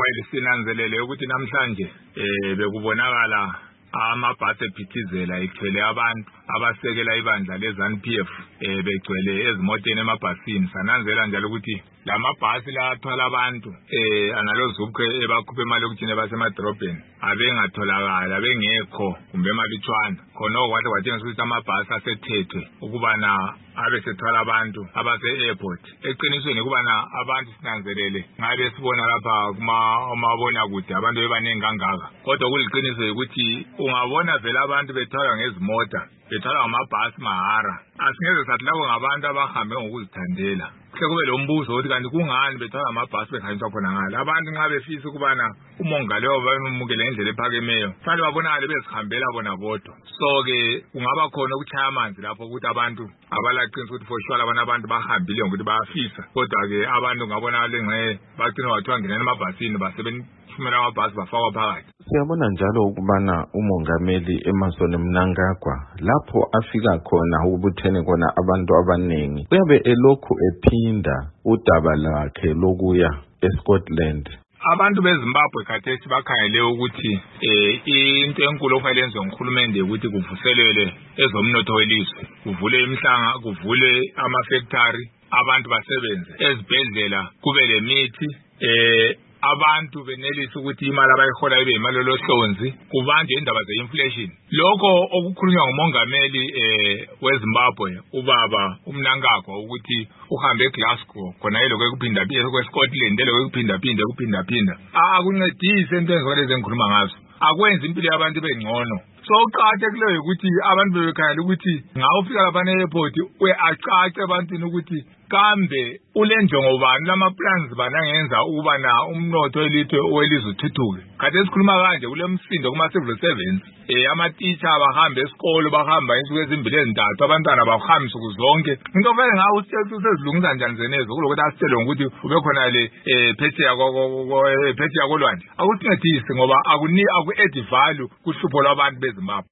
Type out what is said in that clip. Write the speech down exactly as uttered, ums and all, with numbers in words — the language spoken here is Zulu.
while sinanzelele ukuthi namhlanje eh bekubonakala amabhasi ephithizela ithwele abantu abasekela ibandla leZANU P F eh begcwele ezimoteni emabhasini sananzela njalo ukuthi lamabhasi la athwala abantu eh analozukwe ebakhuphe imali yokuthina basemadrobheni abengatholakala bengekho kumbe emabitshwana khona okwathi kwathenga ukuthi amabhasi asethethwe ukubana abe sethwala abantu abase airport eqinisweni ukubana abantu sinanzelele ngabe sibona lapha kuma amabona kude abantu bebanengi kangaka kodwa kuliqiniso ukuthi ungabona vele abantu bethwala ngezimota bethwala ngamabhasi mahara asingeze sathi labo ngabantu abahambe ngokuzithandela kuhle kube lo mbuzo ukuthi kanti kungani bethwala ngamabhasi bekhanyiswa khona ngala abantu nxa befisa ukubana umongameli wabamukele ngendlela ephakemeyo fanele babonakale bezihambela bona bodwa so ke kungaba khona ukuchaya amanzi lapho ukuthi abantu abalaqinisa ukuthi for sure abana abantu bahambile ngokuthi bayafisa kodwa ke abantu ngabonakale ngeke bagcina wathiwa ngenani emabhasini basebenzisa amabhasi bafakwa phakathi. Siyabona njalo ukubana umongameli Emmerson Mnangagwa lapho afika khona ukubuthene khona abantu abanengi uyabe elokhu ephinda udaba lakhe lokuya eScotland. Abantu beZimbabwe khathesi bakhangele ukuthi eh into enkulu okufanele yenziwe nguhulumende ukuthi kuvuselele ezomnotho welizwe kuvule imihlanga kuvule ama-factory abantu basebenze ezibhedlela kube lemithi eh abantu benelisa ukuthi imali abayihola ibe imali lohlonzi kubanjwe indaba ze-inflation lokho okukhulunywa ngumongameli eh weZimbabwe ubaba uMnangagwa ukuthi uhambe eGlasgow khona yelo kwekuphinda phinda kweScotland yelo kwekuphinda phinda kuphinda phinda akuncedise into ezikole zenkhuluma ngazo akwenza impilo yabantu bengcono so uqhaqhekile ukuthi abantu bebekhangela ukuthi ngawufika lapha e-airport uyacaca ebantwini ukuthi kambe ulenjongo bani lama plans banangenza ukuba na umnotho elithe welizwe uthuthuke kade sikhuluma kanje kule msindo kuma civil servants eh ama teacher abahambe esikolo bahamba insuku ezimbili ezintathu abantwana bahamba insuku zonke into vele ngawo usezilungisa njani zenezo kulokuthi asitshele ukuthi ube khona le eh phethe yako phethe yakolwandle akusincedisi ngoba akuni aku add value kuhlupho lwabantu beZimbabwe.